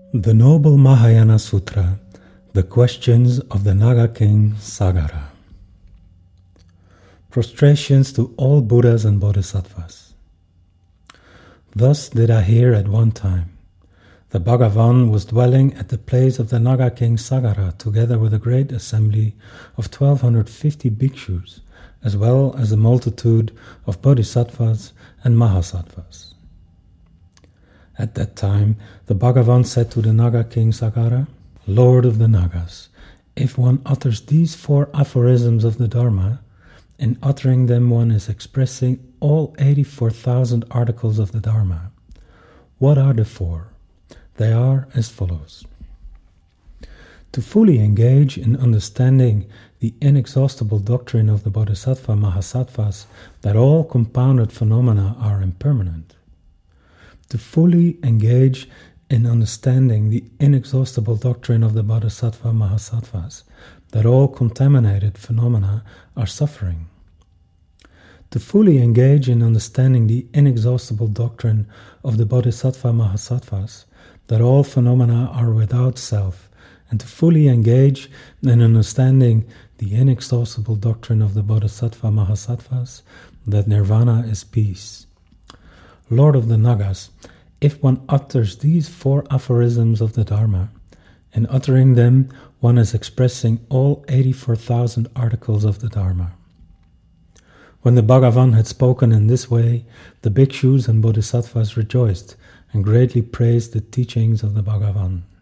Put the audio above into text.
The Noble Mahayana Sutra, The Questions of the Naga King Sagara. Prostrations to all Buddhas and Bodhisattvas. Thus did I hear at one time. The Bhagavan was dwelling at the place of the Naga King Sagara together with a great assembly of 1250 bhikshus, as well as a multitude of Bodhisattvas and Mahasattvas. At that time, the Bhagavan said to the Naga King Sagara, Lord of the Nagas, if one utters these 4 aphorisms of the Dharma, in uttering them one is expressing all 84,000 articles of the Dharma. What are the 4? They are as follows. To fully engage in understanding the inexhaustible doctrine of the Bodhisattva Mahasattvas that all compounded phenomena are impermanent. To fully engage in understanding the inexhaustible doctrine of the Bodhisattva Mahasattvas, that all contaminated phenomena are suffering. To fully engage in understanding the inexhaustible doctrine of the Bodhisattva Mahasattvas, that all phenomena are without self, and to fully engage in understanding the inexhaustible doctrine of the Bodhisattva Mahasattvas, that nirvana is peace. Lord of the Nagas, if one utters these 4 aphorisms of the Dharma, in uttering them one is expressing all 84,000 articles of the Dharma. When the Bhagavan had spoken in this way, the bhikshus and bodhisattvas rejoiced and greatly praised the teachings of the Bhagavan.